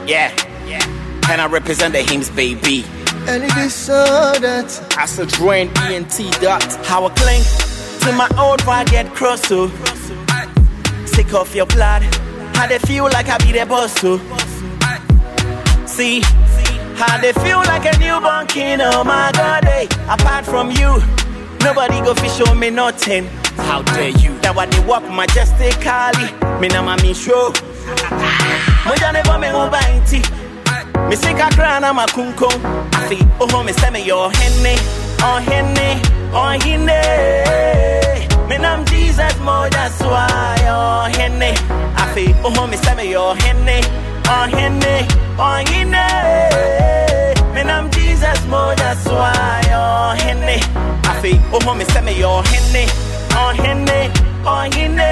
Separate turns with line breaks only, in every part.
Yeah, and I represent the hymns, baby.
And it is so that
I said drain ENT dot. How I cling to my old rugged cross, so sick of your blood. How they feel like I be the boss, so see how they feel like a newborn king. Oh my God, hey. Apart from you, nobody go fi show me nothing. How dare you? That why they walk majestically. Me na mami show. Moja never me ubainti. Me sika krana makunko. Afi oh me say me your henny, oh henny, oh hine. Me nam Jesus moja swai, oh henny. Afi oh me say me your henny, oh henny, oh hine. Me nam Jesus moja swai, oh henny. Afi oh me say me your henny, oh henny, oh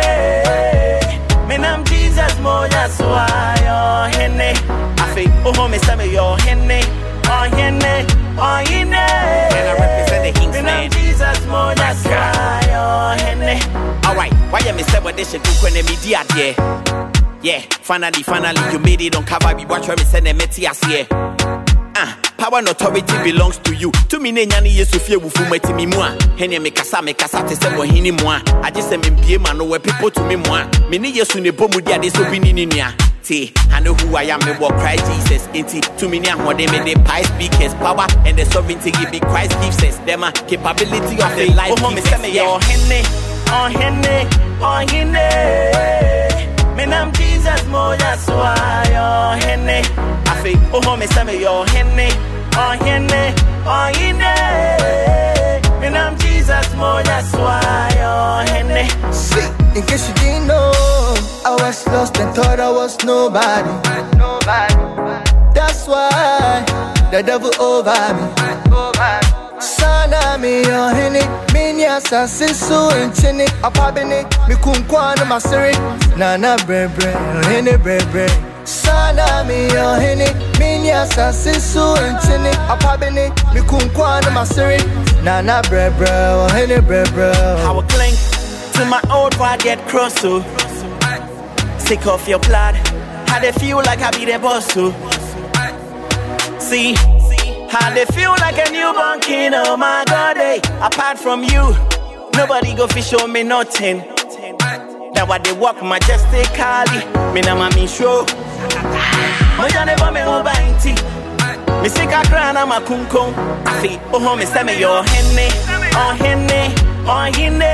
hine. Me nam Jesus moja swai, oh henny. Afi oh me say me your henny, oh henny, oh hine. And I represent the King's man. Me nam Jesus moja swai, oh henny. Alright, why you me say what they should do when they media there? Yeah, finally, you made it on cover. Be watch where me send them metias here. Power and authority belongs to you. To me, Nanyani Yesu fear will fume to me moi. Henny me kasa te se mo hini moi. I just say me pie man no where people to me moi. Me ni Yesu ne bomu dia de so binini nia. See, I know who I am, me walk Christ Jesus. Inti to me nia what they me the pie speakers power and the sovereignty give me Christ gives us. Them a capability of the life. Oh me say me your henny, oh henny, oh hine. Me nam Jesus moja swai, oh henny. Afi oh me say me your henny, oh henny, oh hine. Me nam Jesus moja swai, oh henny.
see, in case you didn't know, I was lost and thought I was nobody. That's why the devil over me. Sana me your henny, minya sasisu intini. Apabini, mi kunkwana masiri. Nana brebre, henny brebre. Sana me your henny, minya sasisu intini. Apabini, mi kunkwana masiri. Nana brebre, henny brebre.
How I cling to my old rugged cross, so sick of your blood. How they feel like I be the boss, so see how they feel like a newborn king. Oh my God, hey. Apart from you, nobody go fi show me nothing. That why they walk majestically. Me na mami show. Moja never me ubainti. Me sika krana makunko. Afi oh me say me your henny, oh henny, oh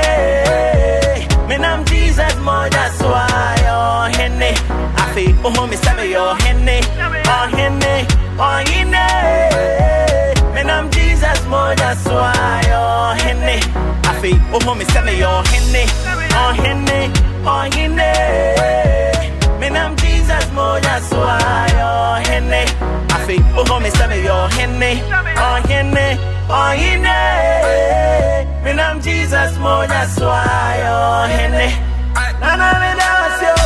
hine. Me nam Jesus moja swai, oh henny. Afi oh me say me your henny, oh henny, oh hine. Me nam Jesus moja swai, oh henny. Afi oh me say me your henny, oh henny, oh hine. Me nam Jesus moja swai, oh henny. Afi oh me say me your henny, oh henny, oh hine. Me nam Jesus moja swai, oh henny. Nana me dance yo.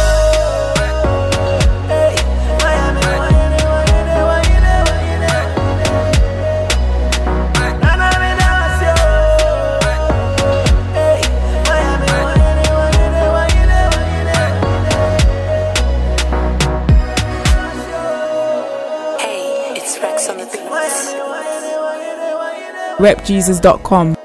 repjesus.com